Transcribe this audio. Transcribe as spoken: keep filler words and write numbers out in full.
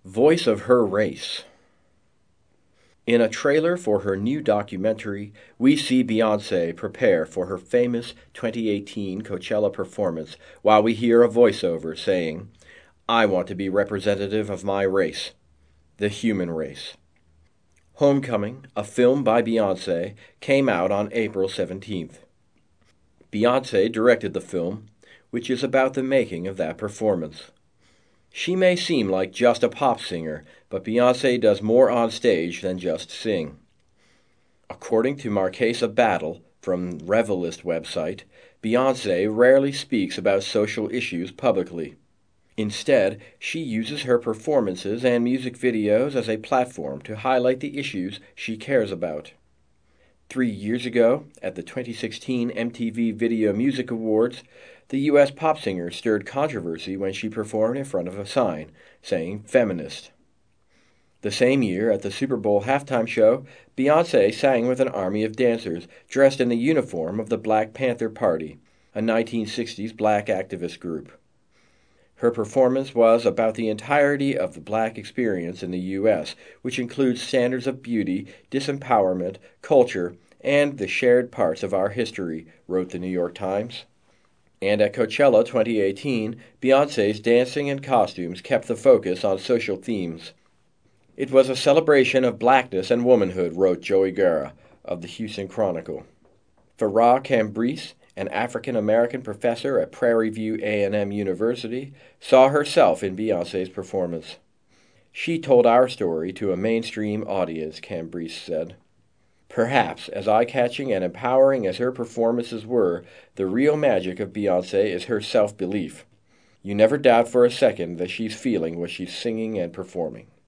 Voice of her race. In a trailer for her new documentary, we see Beyoncé prepare for her famous twenty eighteen Coachella performance while we hear a voiceover saying, "I want to be representative of my race, the human race." Homecoming, a film by Beyoncé, came out on April seventeenth. Beyoncé directed the film, which is about the making of that performance. She may seem like just a pop singer, but Beyoncé does more on stage than just sing. According to Marquesa Battle from Revelist website, Beyoncé rarely speaks about social issues publicly. Instead, she uses her performances and music videos as a platform to highlight the issues she cares about. Three years ago, at the twenty sixteen M T V Video Music Awards, the U S pop singer stirred controversy when she performed in front of a sign saying "feminist." The same year, at the Super Bowl halftime show, Beyoncé sang with an army of dancers dressed in the uniform of the Black Panther Party, a nineteen sixties black activist group. Her performance was about the entirety of the black experience in the U S, which includes standards of beauty, disempowerment, culture, and the shared parts of our history, wrote the New York Times. And at Coachella twenty eighteen, Beyoncé's dancing and costumes kept the focus on social themes. It was a celebration of blackness and womanhood, wrote Joey Guerra of the Houston Chronicle. Farah Cambrisse, an African-American professor at Prairie View A and M University, saw herself in Beyoncé's performance. "She told our story to a mainstream audience," Cambrisse said. Perhaps, as eye-catching and empowering as her performances were, the real magic of Beyoncé is her self-belief. You never doubt for a second that she's feeling what she's singing and performing.